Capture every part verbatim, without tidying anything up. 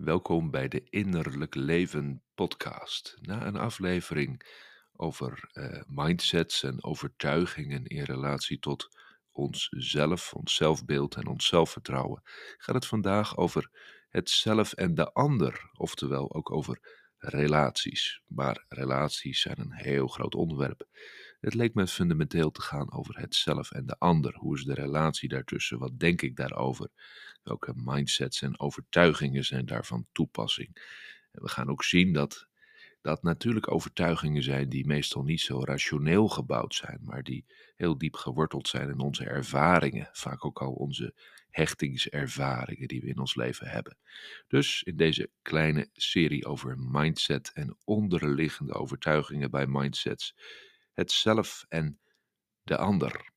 Welkom bij de Innerlijk Leven podcast. Na een aflevering over eh, mindsets en overtuigingen in relatie tot onszelf, ons zelfbeeld en ons zelfvertrouwen, gaat het vandaag over het zelf en de ander, oftewel ook over relaties. Maar relaties zijn een heel groot onderwerp. Het leek me fundamenteel te gaan over het zelf en de ander. Hoe is de relatie daartussen? Wat denk ik daarover? Welke mindsets en overtuigingen zijn daarvan toepassing? En we gaan ook zien dat dat natuurlijk overtuigingen zijn die meestal niet zo rationeel gebouwd zijn, maar die heel diep geworteld zijn in onze ervaringen, vaak ook al onze hechtingservaringen die we in ons leven hebben. Dus in deze kleine serie over mindset en onderliggende overtuigingen bij mindsets, het zelf en de ander.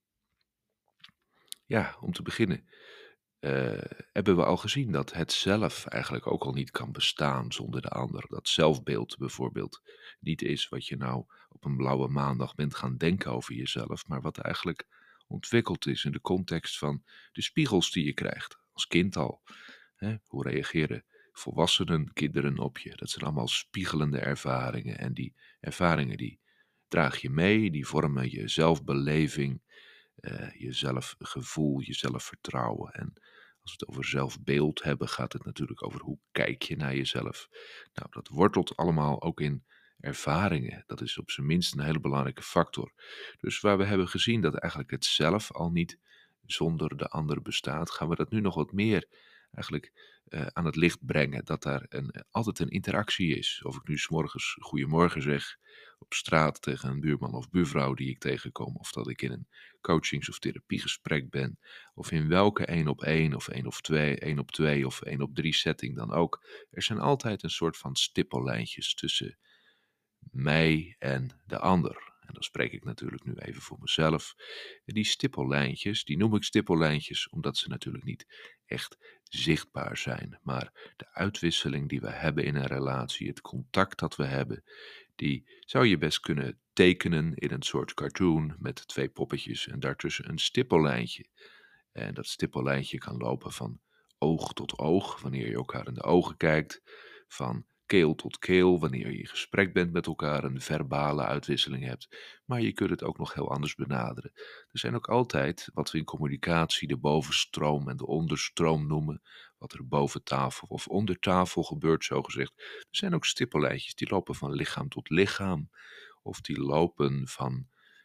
Ja, om te beginnen eh, hebben we al gezien dat het zelf eigenlijk ook al niet kan bestaan zonder de ander. Dat zelfbeeld bijvoorbeeld niet is wat je nou op een blauwe maandag bent gaan denken over jezelf, maar wat eigenlijk ontwikkeld is in de context van de spiegels die je krijgt, als kind al. Hè? Hoe reageren volwassenen, kinderen op je? Dat zijn allemaal spiegelende ervaringen en die ervaringen die draag je mee, die vormen je zelfbeleving, eh, je zelfgevoel, je zelfvertrouwen. En als we het over zelfbeeld hebben, gaat het natuurlijk over hoe kijk je naar jezelf. Nou, dat wortelt allemaal ook in ervaringen. Dat is op zijn minst een hele belangrijke factor. Dus waar we hebben gezien dat eigenlijk het zelf al niet zonder de ander bestaat, gaan we dat nu nog wat meer eigenlijk eh, aan het licht brengen. Dat daar een, altijd een interactie is. Of ik nu 's morgens goedemorgen zeg op straat tegen een buurman of buurvrouw die ik tegenkom, of dat ik in een coachings- of therapiegesprek ben, of in welke één op één of één of twee, één op twee of één op drie setting dan ook. Er zijn altijd een soort van stippellijntjes tussen mij en de ander. En dan spreek ik natuurlijk nu even voor mezelf. En die stippellijntjes, die noem ik stippellijntjes omdat ze natuurlijk niet echt zichtbaar zijn. Maar de uitwisseling die we hebben in een relatie, het contact dat we hebben, die zou je best kunnen tekenen in een soort cartoon met twee poppetjes en daartussen een stippellijntje. En dat stippellijntje kan lopen van oog tot oog, wanneer je elkaar in de ogen kijkt, van keel tot keel, wanneer je in gesprek bent met elkaar, een verbale uitwisseling hebt. Maar je kunt het ook nog heel anders benaderen. Er zijn ook altijd, wat we in communicatie de bovenstroom en de onderstroom noemen, wat er boven tafel of onder tafel gebeurt, zogezegd. Er zijn ook stippellijntjes die lopen van lichaam tot lichaam, of die lopen van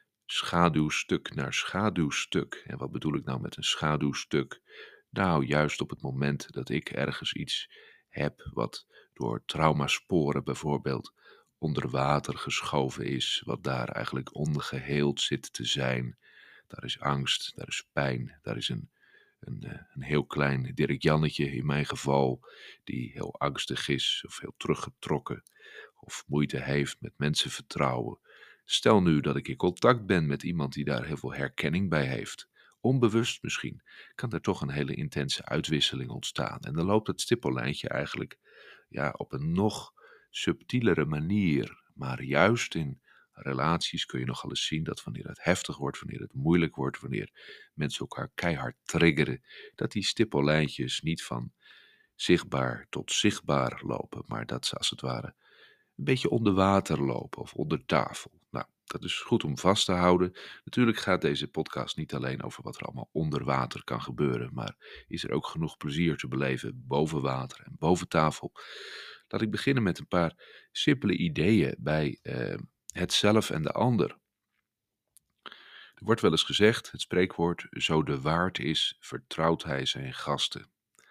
schaduwstuk naar schaduwstuk. En wat bedoel ik nou met een schaduwstuk? Nou, juist op het moment dat ik ergens iets heb wat door traumasporen bijvoorbeeld onder water geschoven is, wat daar eigenlijk ongeheeld zit te zijn. Daar is angst, daar is pijn, daar is een, een, eh, een heel klein Dirk Jannetje in mijn geval, die heel angstig is of heel teruggetrokken of moeite heeft met mensen vertrouwen. Stel nu dat ik in contact ben met iemand die daar heel veel herkenning bij heeft. Onbewust misschien, kan er toch een hele intense uitwisseling ontstaan. En dan loopt het stippellijntje eigenlijk ja, op een nog subtielere manier. Maar juist in relaties kun je nogal eens zien dat wanneer het heftig wordt, wanneer het moeilijk wordt, wanneer mensen elkaar keihard triggeren, dat die stippellijntjes niet van zichtbaar tot zichtbaar lopen, maar dat ze als het ware een beetje onder water lopen of onder tafel. Nou, dat is goed om vast te houden. Natuurlijk gaat deze podcast niet alleen over wat er allemaal onder water kan gebeuren, maar is er ook genoeg plezier te beleven boven water en boven tafel. Laat ik beginnen met een paar simpele ideeën bij eh, het zelf en de ander. Er wordt wel eens gezegd, het spreekwoord, zo de waard is, vertrouwt hij zijn gasten.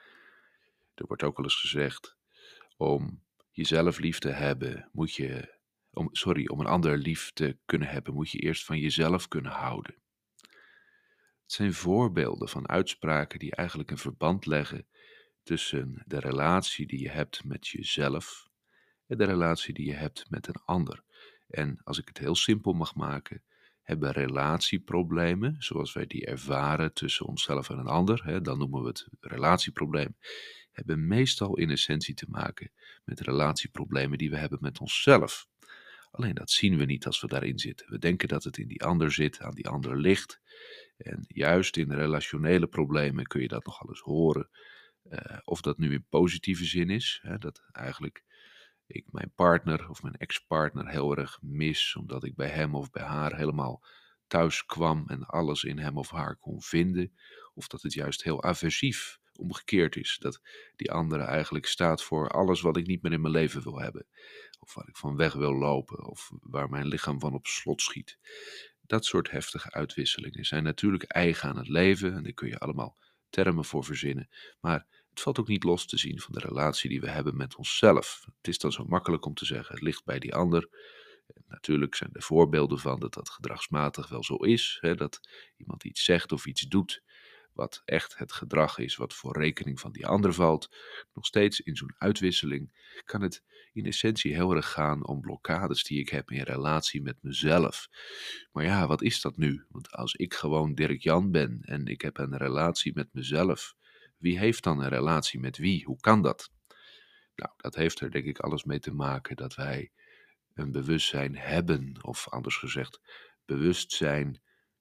Er wordt ook wel eens gezegd, om jezelf lief te hebben, moet je, om, sorry, om een ander lief te kunnen hebben, moet je eerst van jezelf kunnen houden. Het zijn voorbeelden van uitspraken die eigenlijk een verband leggen tussen de relatie die je hebt met jezelf en de relatie die je hebt met een ander. En als ik het heel simpel mag maken, hebben relatieproblemen, zoals wij die ervaren tussen onszelf en een ander, hè, dan noemen we het relatieprobleem, hebben meestal in essentie te maken met relatieproblemen die we hebben met onszelf. Alleen dat zien we niet als we daarin zitten. We denken dat het in die ander zit, aan die ander ligt. En juist in relationele problemen kun je dat nogal eens horen. Uh, of dat nu in positieve zin is, hè, dat eigenlijk ik mijn partner of mijn ex-partner heel erg mis, omdat ik bij hem of bij haar helemaal thuis kwam en alles in hem of haar kon vinden. Of dat het juist heel aversief omgekeerd is, dat die andere eigenlijk staat voor alles wat ik niet meer in mijn leven wil hebben. Of waar ik van weg wil lopen, of waar mijn lichaam van op slot schiet. Dat soort heftige uitwisselingen zijn natuurlijk eigen aan het leven en daar kun je allemaal termen voor verzinnen. Maar het valt ook niet los te zien van de relatie die we hebben met onszelf. Het is dan zo makkelijk om te zeggen, het ligt bij die ander. En natuurlijk zijn er voorbeelden van dat dat gedragsmatig wel zo is. Hè, dat iemand iets zegt of iets doet wat echt het gedrag is wat voor rekening van die ander valt. Nog steeds in zo'n uitwisseling kan het in essentie heel erg gaan om blokkades die ik heb in relatie met mezelf. Maar ja, wat is dat nu? Want als ik gewoon Dirk-Jan ben en ik heb een relatie met mezelf, wie heeft dan een relatie met wie? Hoe kan dat? Nou, dat heeft er denk ik alles mee te maken dat wij een bewustzijn hebben, of anders gezegd, bewustzijn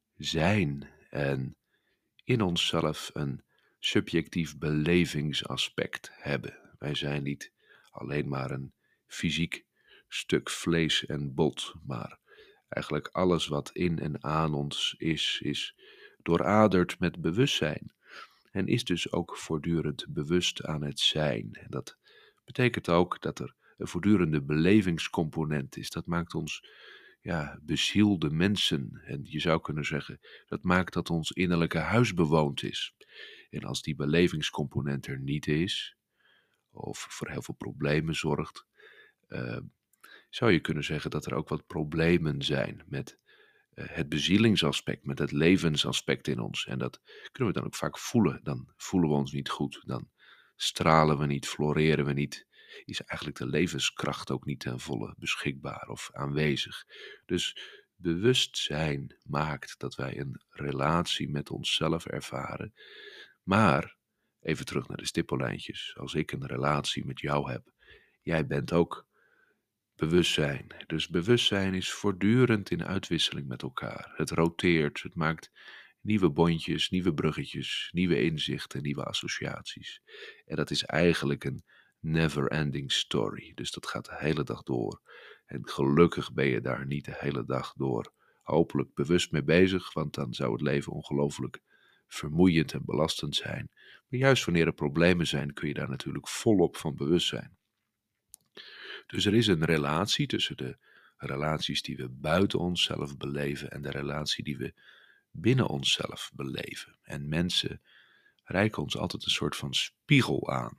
zijn en in onszelf een subjectief belevingsaspect hebben. Wij zijn niet alleen maar een fysiek stuk vlees en bot, maar eigenlijk alles wat in en aan ons is, is dooraderd met bewustzijn. En is dus ook voortdurend bewust aan het zijn. En dat betekent ook dat er een voortdurende belevingscomponent is. Dat maakt ons ja, bezielde mensen. En je zou kunnen zeggen, dat maakt dat ons innerlijke huis bewoond is. En als die belevingscomponent er niet is, of voor heel veel problemen zorgt, uh, zou je kunnen zeggen dat er ook wat problemen zijn met uh, het bezielingsaspect, met het levensaspect in ons. En dat kunnen we dan ook vaak voelen. Dan voelen we ons niet goed, dan stralen we niet, floreren we niet. Is eigenlijk de levenskracht ook niet ten volle beschikbaar of aanwezig. Dus bewustzijn maakt dat wij een relatie met onszelf ervaren. Maar, even terug naar de stippenlijntjes, als ik een relatie met jou heb, jij bent ook bewustzijn. Dus bewustzijn is voortdurend in uitwisseling met elkaar. Het roteert, het maakt nieuwe bondjes, nieuwe bruggetjes, nieuwe inzichten, nieuwe associaties. En dat is eigenlijk een never-ending story. Dus dat gaat de hele dag door. En gelukkig ben je daar niet de hele dag door hopelijk bewust mee bezig, want dan zou het leven ongelooflijk vermoeiend en belastend zijn. Maar juist wanneer er problemen zijn, kun je daar natuurlijk volop van bewust zijn. Dus er is een relatie tussen de relaties die we buiten onszelf beleven en de relatie die we binnen onszelf beleven. En mensen reiken ons altijd een soort van spiegel aan.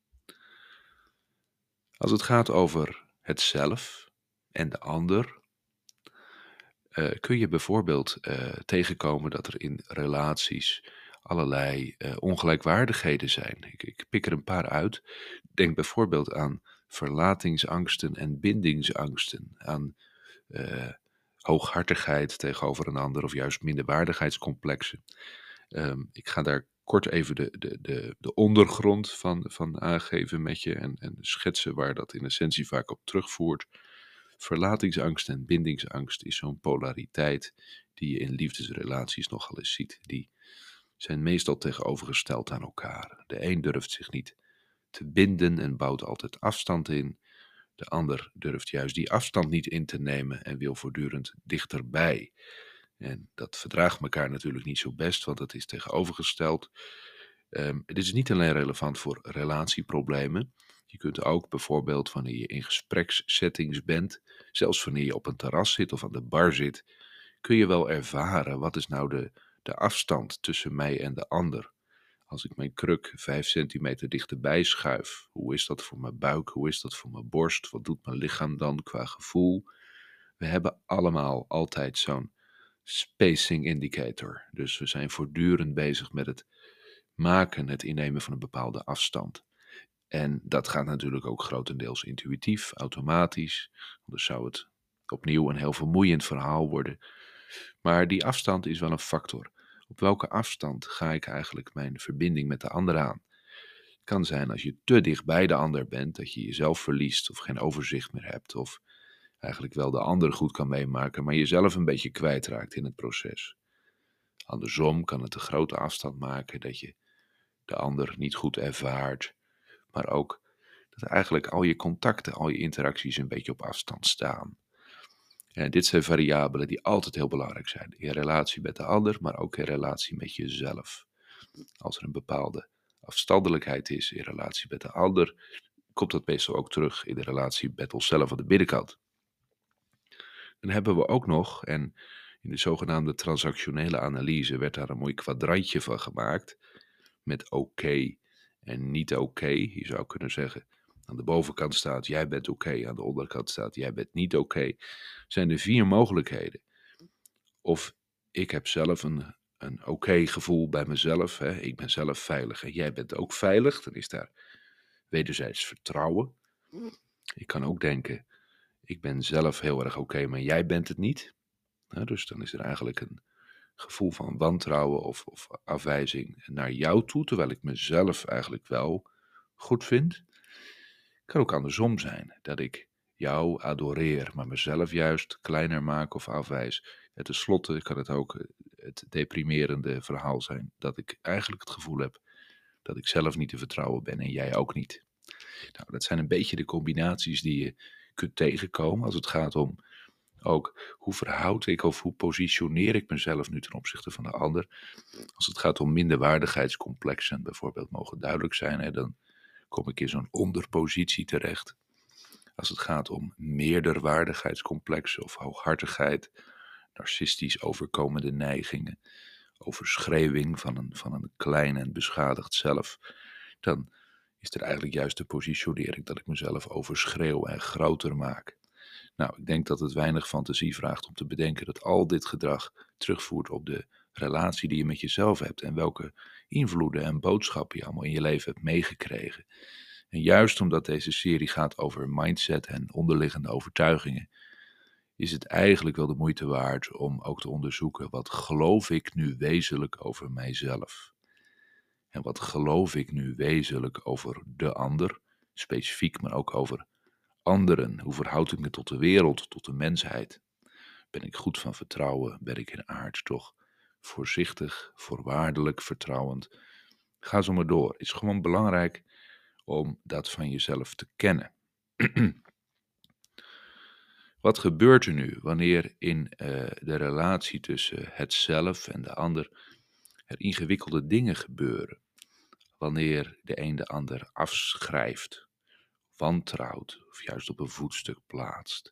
Als het gaat over het zelf en de ander, uh, kun je bijvoorbeeld uh, tegenkomen dat er in relaties allerlei uh, ongelijkwaardigheden zijn. Ik, ik pik er een paar uit. Denk bijvoorbeeld aan verlatingsangsten en bindingsangsten, aan uh, hooghartigheid tegenover een ander of juist minderwaardigheidscomplexen. Um, ik ga daar kort even de, de, de, de ondergrond van, van aangeven met je en, en schetsen waar dat in essentie vaak op terugvoert. Verlatingsangst en bindingsangst is zo'n polariteit die je in liefdesrelaties nogal eens ziet. Die zijn meestal tegenovergesteld aan elkaar. De een durft zich niet te binden en bouwt altijd afstand in. De ander durft juist die afstand niet in te nemen en wil voortdurend dichterbij. En dat verdraagt elkaar natuurlijk niet zo best, want dat is tegenovergesteld. Um, dit is niet alleen relevant voor relatieproblemen. Je kunt ook bijvoorbeeld wanneer je in gesprekssettings bent, zelfs wanneer je op een terras zit of aan de bar zit, kun je wel ervaren wat is nou de, de afstand tussen mij en de ander. Als ik mijn kruk vijf centimeter dichterbij schuif, hoe is dat voor mijn buik, hoe is dat voor mijn borst, wat doet mijn lichaam dan qua gevoel? We hebben allemaal altijd zo'n spacing indicator. Dus we zijn voortdurend bezig met het maken, het innemen van een bepaalde afstand. En dat gaat natuurlijk ook grotendeels intuïtief, automatisch. Anders zou het opnieuw een heel vermoeiend verhaal worden. Maar die afstand is wel een factor. Op welke afstand ga ik eigenlijk mijn verbinding met de ander aan? Het kan zijn als je te dicht bij de ander bent, dat je jezelf verliest of geen overzicht meer hebt. Of eigenlijk wel de ander goed kan meemaken, maar jezelf een beetje kwijtraakt in het proces. Andersom kan het een grote afstand maken dat je de ander niet goed ervaart, maar ook dat eigenlijk al je contacten, al je interacties een beetje op afstand staan. En dit zijn variabelen die altijd heel belangrijk zijn. In relatie met de ander, maar ook in relatie met jezelf. Als er een bepaalde afstandelijkheid is in relatie met de ander, komt dat meestal ook terug in de relatie met onszelf aan de binnenkant. Dan hebben we ook nog, en in de zogenaamde transactionele analyse werd daar een mooi kwadrantje van gemaakt, met oké en niet oké. Je zou kunnen zeggen, aan de bovenkant staat jij bent oké, aan de onderkant staat jij bent niet oké. Zijn er vier mogelijkheden. Of ik heb zelf een, een oké gevoel bij mezelf, hè? Ik ben zelf veilig en jij bent ook veilig, dan is daar wederzijds vertrouwen. Ik kan ook denken, ik ben zelf heel erg oké, maar jij bent het niet. Nou, dus dan is er eigenlijk een gevoel van wantrouwen of, of afwijzing naar jou toe, terwijl ik mezelf eigenlijk wel goed vind. Het kan ook andersom zijn, dat ik jou adoreer, maar mezelf juist kleiner maak of afwijs. En tenslotte kan het ook eh, het deprimerende verhaal zijn, dat ik eigenlijk het gevoel heb dat ik zelf niet te vertrouwen ben en jij ook niet. Nou, dat zijn een beetje de combinaties die je kunt tegenkomen als het gaat om ook hoe verhoud ik of hoe positioneer ik mezelf nu ten opzichte van de ander. Als het gaat om minderwaardigheidscomplexen bijvoorbeeld mogen duidelijk zijn, hè, dan kom ik in zo'n onderpositie terecht. Als het gaat om meerderwaardigheidscomplexen of hooghartigheid, narcistisch overkomende neigingen, overschreeuwing van een, van een klein en beschadigd zelf, dan is er eigenlijk juist de positionering dat ik mezelf overschreeuw en groter maak. Nou, ik denk dat het weinig fantasie vraagt om te bedenken dat al dit gedrag terugvoert op de relatie die je met jezelf hebt en welke invloeden en boodschappen je allemaal in je leven hebt meegekregen. En juist omdat deze serie gaat over mindset en onderliggende overtuigingen, is het eigenlijk wel de moeite waard om ook te onderzoeken wat geloof ik nu wezenlijk over mijzelf. En wat geloof ik nu wezenlijk over de ander, specifiek, maar ook over anderen. Hoe verhoud ik me tot de wereld, tot de mensheid? Ben ik goed van vertrouwen? Ben ik in aard toch voorzichtig, voorwaardelijk, vertrouwend? Ga zo maar door. Het is gewoon belangrijk om dat van jezelf te kennen. Wat gebeurt er nu wanneer in uh, de relatie tussen het zelf en de ander er ingewikkelde dingen gebeuren? Wanneer de een de ander afschrijft, wantrouwt of juist op een voetstuk plaatst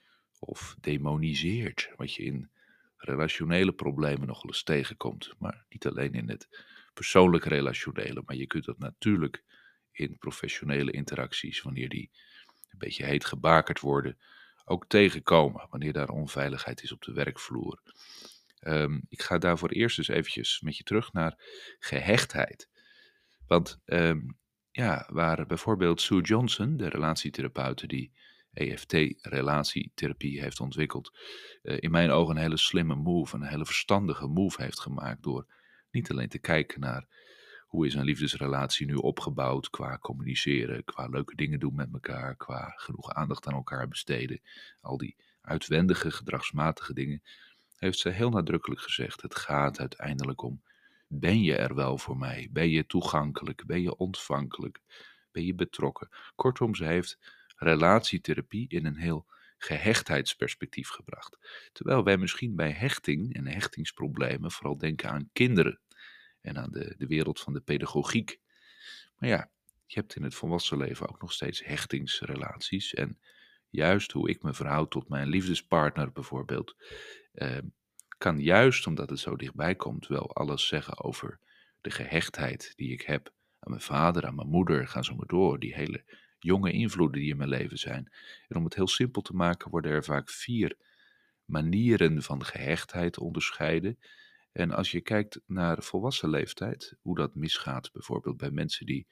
of demoniseert, wat je in relationele problemen nog wel eens tegenkomt, maar niet alleen in het persoonlijk relationele, maar je kunt dat natuurlijk in professionele interacties, wanneer die een beetje heet gebakerd worden, ook tegenkomen, wanneer daar onveiligheid is op de werkvloer. Um, ik ga daarvoor eerst eens eventjes met je terug naar gehechtheid. Want um, ja, waar bijvoorbeeld Sue Johnson, de relatietherapeute die E F T-relatietherapie heeft ontwikkeld, uh, in mijn ogen een hele slimme move, een hele verstandige move heeft gemaakt door niet alleen te kijken naar hoe is een liefdesrelatie nu opgebouwd qua communiceren, qua leuke dingen doen met elkaar, qua genoeg aandacht aan elkaar besteden, al die uitwendige, gedragsmatige dingen, heeft ze heel nadrukkelijk gezegd, het gaat uiteindelijk om, ben je er wel voor mij? Ben je toegankelijk? Ben je ontvankelijk? Ben je betrokken? Kortom, ze heeft relatietherapie in een heel gehechtheidsperspectief gebracht. Terwijl wij misschien bij hechting en hechtingsproblemen vooral denken aan kinderen en aan de, de wereld van de pedagogiek. Maar ja, je hebt in het volwassen leven ook nog steeds hechtingsrelaties. En juist hoe ik me verhoud tot mijn liefdespartner bijvoorbeeld, eh, kan juist omdat het zo dichtbij komt wel alles zeggen over de gehechtheid die ik heb aan mijn vader, aan mijn moeder, ga zo maar door, die hele jonge invloeden die in mijn leven zijn. En om het heel simpel te maken worden er vaak vier manieren van gehechtheid onderscheiden. En als je kijkt naar volwassen leeftijd, hoe dat misgaat, bijvoorbeeld bij mensen die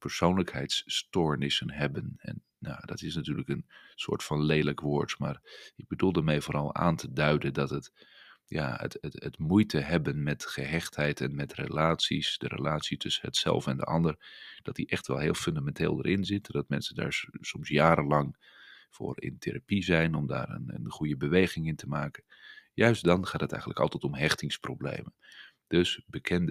persoonlijkheidsstoornissen hebben. En nou, dat is natuurlijk een soort van lelijk woord, maar ik bedoel ermee vooral aan te duiden dat het, ja, het, het, het moeite hebben met gehechtheid en met relaties, de relatie tussen het zelf en de ander, dat die echt wel heel fundamenteel erin zit. Dat mensen daar s- soms jarenlang voor in therapie zijn om daar een, een goede beweging in te maken. Juist dan gaat het eigenlijk altijd om hechtingsproblemen. Dus bekende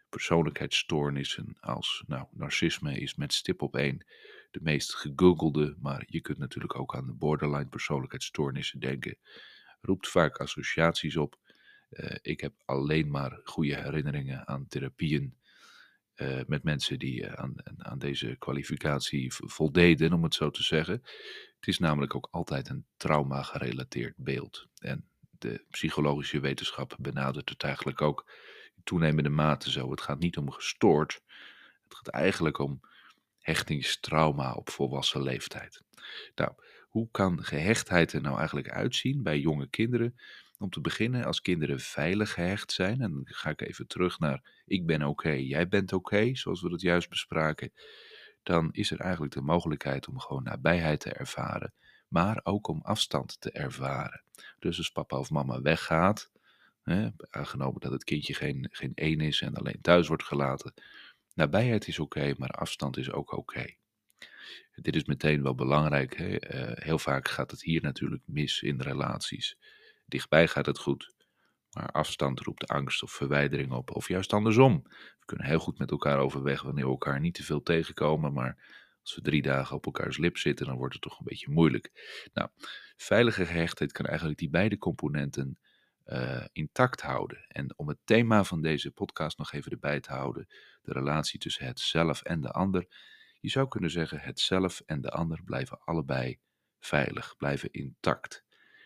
persoonlijkheidsstoornissen als, nou, narcisme is met stip op één de meest gegoogelde, maar je kunt natuurlijk ook aan de borderline persoonlijkheidsstoornissen denken. Roept vaak associaties op. Eh, ik heb alleen maar goede herinneringen aan therapieën eh, met mensen die eh, aan, aan deze kwalificatie vo- voldeden, om het zo te zeggen. Het is namelijk ook altijd een trauma-gerelateerd beeld. En de psychologische wetenschap benadert het eigenlijk ook in toenemende mate zo. Het gaat niet om gestoord. Het gaat eigenlijk om hechtingstrauma op volwassen leeftijd. Nou, hoe kan gehechtheid er nou eigenlijk uitzien bij jonge kinderen? Om te beginnen, als kinderen veilig gehecht zijn, en dan ga ik even terug naar ik ben oké, jij bent oké, zoals we dat juist bespraken, dan is er eigenlijk de mogelijkheid om gewoon nabijheid te ervaren, maar ook om afstand te ervaren. Dus als papa of mama weggaat, hè, aangenomen dat het kindje geen, geen één is en alleen thuis wordt gelaten, nabijheid is oké, maar afstand is ook oké. Dit is meteen wel belangrijk. Hè? Eh, heel vaak gaat het hier natuurlijk mis in relaties. Dichtbij gaat het goed, maar afstand roept angst of verwijdering op, of juist andersom. We kunnen heel goed met elkaar overweg wanneer we elkaar niet te veel tegenkomen, maar als we drie dagen op elkaars lip zitten, dan wordt het toch een beetje moeilijk. Nou, veilige gehechtheid kan eigenlijk die beide componenten eh, intact houden. En om het thema van deze podcast nog even erbij te houden, de relatie tussen het zelf en de ander. Je zou kunnen zeggen, het zelf en de ander blijven allebei veilig, blijven intact.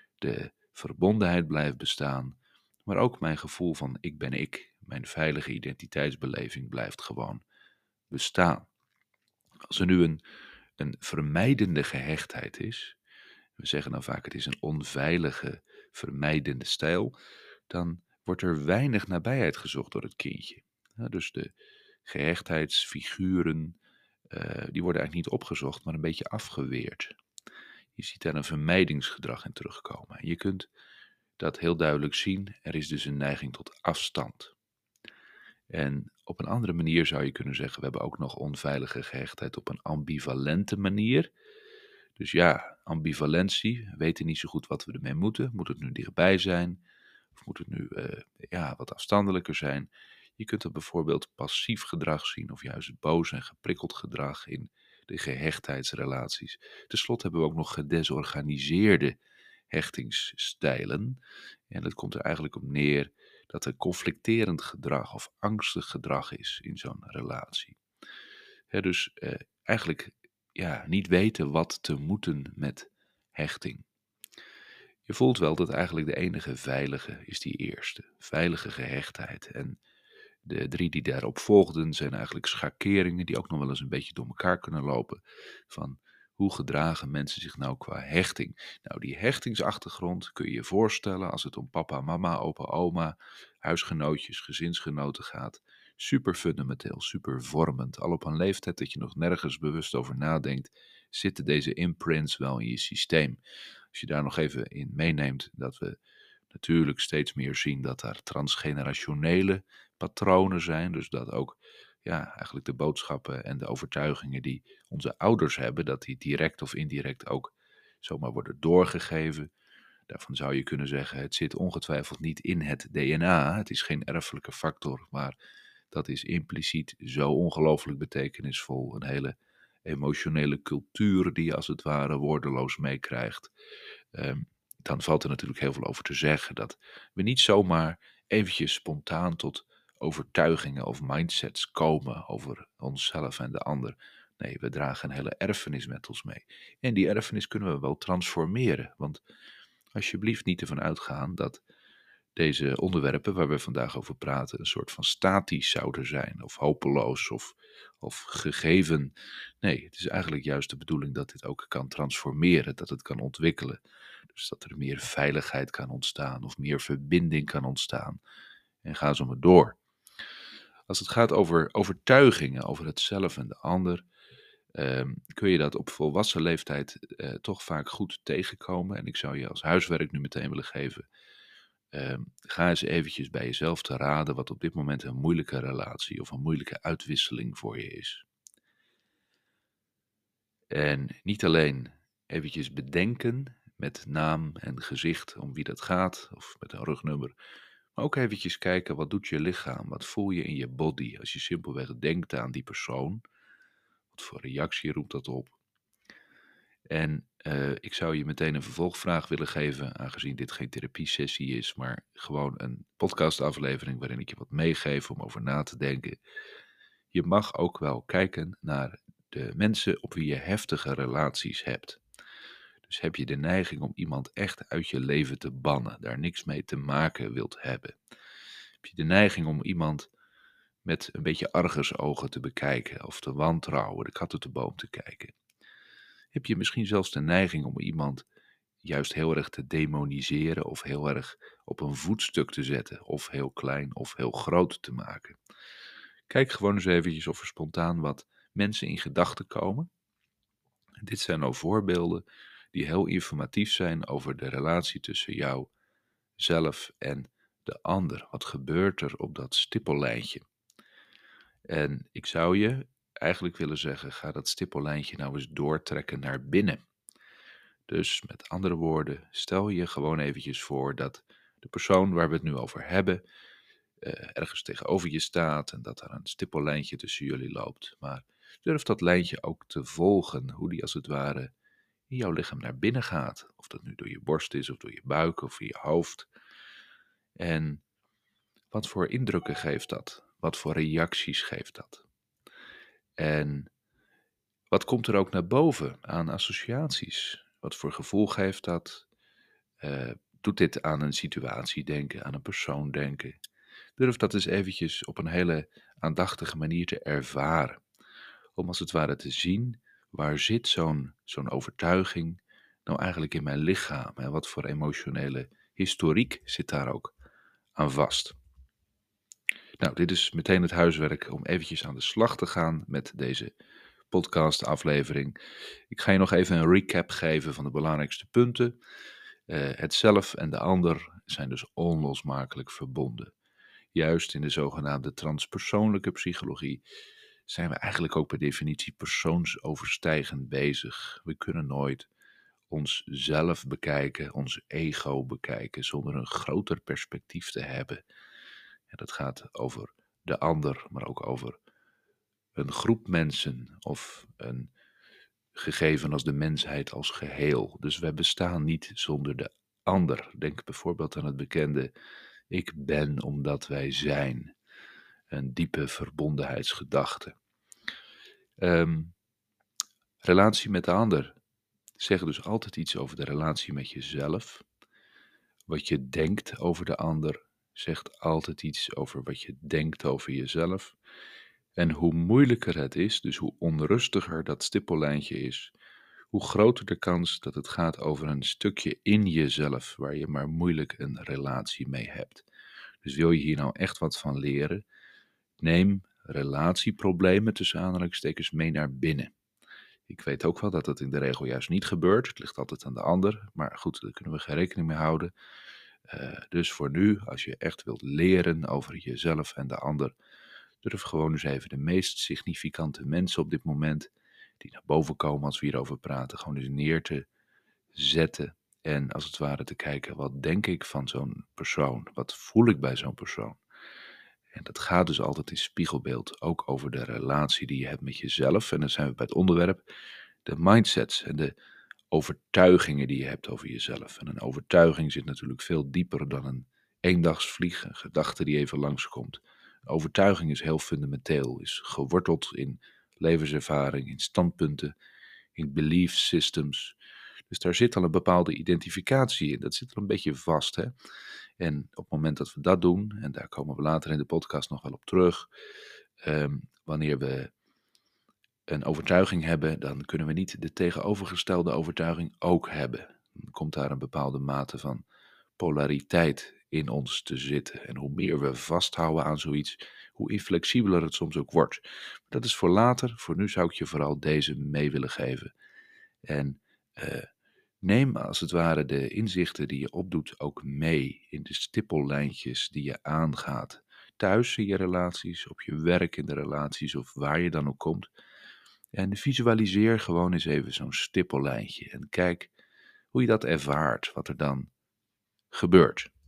De verbondenheid blijft bestaan, maar ook mijn gevoel van ik ben ik, mijn veilige identiteitsbeleving blijft gewoon bestaan. Als er nu een, een vermijdende gehechtheid is, we zeggen dan vaak het is een onveilige, vermijdende stijl, dan wordt er weinig nabijheid gezocht door het kindje. Ja, dus de gehechtheidsfiguren, eh, die worden eigenlijk niet opgezocht, maar een beetje afgeweerd. Je ziet daar een vermijdingsgedrag in terugkomen. En je kunt dat heel duidelijk zien. Er is dus een neiging tot afstand. En op een andere manier zou je kunnen zeggen, we hebben ook nog onveilige gehechtheid op een ambivalente manier. Dus ja, ambivalentie, we weten niet zo goed wat we ermee moeten. Moet het nu dichtbij zijn? Of moet het nu eh, ja, wat afstandelijker zijn? Je kunt er bijvoorbeeld passief gedrag zien of juist boos en geprikkeld gedrag in de gehechtheidsrelaties. Ten slotte hebben we ook nog gedesorganiseerde hechtingsstijlen. En dat komt er eigenlijk op neer dat er conflicterend gedrag of angstig gedrag is in zo'n relatie. Hè, dus eh, eigenlijk ja, niet weten wat te moeten met hechting. Je voelt wel dat eigenlijk de enige veilige is die eerste, veilige gehechtheid. En de drie die daarop volgden zijn eigenlijk schakeringen die ook nog wel eens een beetje door elkaar kunnen lopen. Van hoe gedragen mensen zich nou qua hechting? Nou, die hechtingsachtergrond kun je je voorstellen als het om papa, mama, opa, oma, huisgenootjes, gezinsgenoten gaat. Super fundamenteel, super vormend. Al op een leeftijd dat je nog nergens bewust over nadenkt, zitten deze imprints wel in je systeem. Als je daar nog even in meeneemt dat we natuurlijk steeds meer zien dat daar transgenerationele patronen zijn. Dus dat ook ja, eigenlijk de boodschappen en de overtuigingen die onze ouders hebben, dat die direct of indirect ook zomaar worden doorgegeven. Daarvan zou je kunnen zeggen, het zit ongetwijfeld niet in het D N A. Het is geen erfelijke factor, maar dat is impliciet zo ongelooflijk betekenisvol. Een hele emotionele cultuur die je als het ware woordeloos meekrijgt. Um, dan valt er natuurlijk heel veel over te zeggen dat we niet zomaar eventjes spontaan tot overtuigingen of mindsets komen over onszelf en de ander. Nee, we dragen een hele erfenis met ons mee. En die erfenis kunnen we wel transformeren. Want alsjeblieft niet ervan uitgaan dat deze onderwerpen waar we vandaag over praten een soort van statisch zouden zijn. Of hopeloos of, of gegeven. Nee, het is eigenlijk juist de bedoeling dat dit ook kan transformeren. Dat het kan ontwikkelen. Dus dat er meer veiligheid kan ontstaan of meer verbinding kan ontstaan. En ga zo maar door. Als het gaat over overtuigingen, over het zelf en de ander, ehm, kun je dat op volwassen leeftijd eh, toch vaak goed tegenkomen. En ik zou je als huiswerk nu meteen willen geven. Ehm, ga eens eventjes bij jezelf te raden wat op dit moment een moeilijke relatie of een moeilijke uitwisseling voor je is. En niet alleen eventjes bedenken met naam en gezicht om wie dat gaat, of met een rugnummer, Maar ook eventjes kijken, wat doet je lichaam? Wat voel je in je body? Als je simpelweg denkt aan die persoon, wat voor reactie roept dat op? En eh, ik zou je meteen een vervolgvraag willen geven, aangezien dit geen therapiesessie is, maar gewoon een podcastaflevering waarin ik je wat meegeef om over na te denken. Je mag ook wel kijken naar de mensen op wie je heftige relaties hebt. Dus heb je de neiging om iemand echt uit je leven te bannen, daar niks mee te maken wilt hebben? Heb je de neiging om iemand met een beetje argusogen te bekijken of te wantrouwen, de kat uit de boom te kijken? Heb je misschien zelfs de neiging om iemand juist heel erg te demoniseren of heel erg op een voetstuk te zetten of heel klein of heel groot te maken? Kijk gewoon eens eventjes of er spontaan wat mensen in gedachten komen. Dit zijn nou voorbeelden die heel informatief zijn over de relatie tussen jou zelf en de ander. Wat gebeurt er op dat stippellijntje? En ik zou je eigenlijk willen zeggen, ga dat stippellijntje nou eens doortrekken naar binnen. Dus met andere woorden, stel je gewoon eventjes voor dat de persoon waar we het nu over hebben, eh, ergens tegenover je staat en dat er een stippellijntje tussen jullie loopt. Maar durf dat lijntje ook te volgen, hoe die als het ware in jouw lichaam naar binnen gaat. Of dat nu door je borst is, of door je buik, of in je hoofd. En wat voor indrukken geeft dat? Wat voor reacties geeft dat? En wat komt er ook naar boven aan associaties? Wat voor gevoel geeft dat? Eh, doet dit aan een situatie denken, aan een persoon denken? Durf dat eens eventjes op een hele aandachtige manier te ervaren. Om als het ware te zien, waar zit zo'n zo'n overtuiging nou eigenlijk in mijn lichaam? En wat voor emotionele historiek zit daar ook aan vast? Nou, dit is meteen het huiswerk om eventjes aan de slag te gaan met deze podcastaflevering. Ik ga je nog even een recap geven van de belangrijkste punten. Uh, het zelf en de ander zijn dus onlosmakelijk verbonden. Juist in de zogenaamde transpersoonlijke psychologie zijn we eigenlijk ook per definitie persoonsoverstijgend bezig. We kunnen nooit onszelf bekijken, ons ego bekijken, zonder een groter perspectief te hebben. En dat gaat over de ander, maar ook over een groep mensen of een gegeven als de mensheid als geheel. Dus wij bestaan niet zonder de ander. Denk bijvoorbeeld aan het bekende ik ben omdat wij zijn. Een diepe verbondenheidsgedachte. Um, relatie met de ander. Zeg dus altijd iets over de relatie met jezelf. Wat je denkt over de ander zegt altijd iets over wat je denkt over jezelf. En hoe moeilijker het is, dus hoe onrustiger dat stippellijntje is, hoe groter de kans dat het gaat over een stukje in jezelf waar je maar moeilijk een relatie mee hebt. Dus wil je hier nou echt wat van leren, neem relatieproblemen tussen aanhalingstekens mee naar binnen. Ik weet ook wel dat dat in de regel juist niet gebeurt. Het ligt altijd aan de ander. Maar goed, daar kunnen we geen rekening mee houden. Uh, dus voor nu, als je echt wilt leren over jezelf en de ander, durf gewoon eens even de meest significante mensen op dit moment, die naar boven komen als we hierover praten, gewoon eens neer te zetten. En als het ware te kijken, wat denk ik van zo'n persoon? Wat voel ik bij zo'n persoon? En dat gaat dus altijd in spiegelbeeld ook over de relatie die je hebt met jezelf. En dan zijn we bij het onderwerp de mindsets en de overtuigingen die je hebt over jezelf. En een overtuiging zit natuurlijk veel dieper dan een eendagsvlieg, een gedachte die even langskomt. Een overtuiging is heel fundamenteel, is geworteld in levenservaring, in standpunten, in belief systems. Dus daar zit al een bepaalde identificatie in. Dat zit er een beetje vast, hè. En op het moment dat we dat doen, en daar komen we later in de podcast nog wel op terug, um, wanneer we een overtuiging hebben, dan kunnen we niet de tegenovergestelde overtuiging ook hebben. Dan komt daar een bepaalde mate van polariteit in ons te zitten. En hoe meer we vasthouden aan zoiets, hoe inflexibeler het soms ook wordt. Maar dat is voor later. Voor nu zou ik je vooral deze mee willen geven. En uh, neem als het ware de inzichten die je opdoet ook mee in de stippellijntjes die je aangaat. Thuis in je relaties, op je werk in de relaties of waar je dan ook komt. En visualiseer gewoon eens even zo'n stippellijntje en kijk hoe je dat ervaart, wat er dan gebeurt.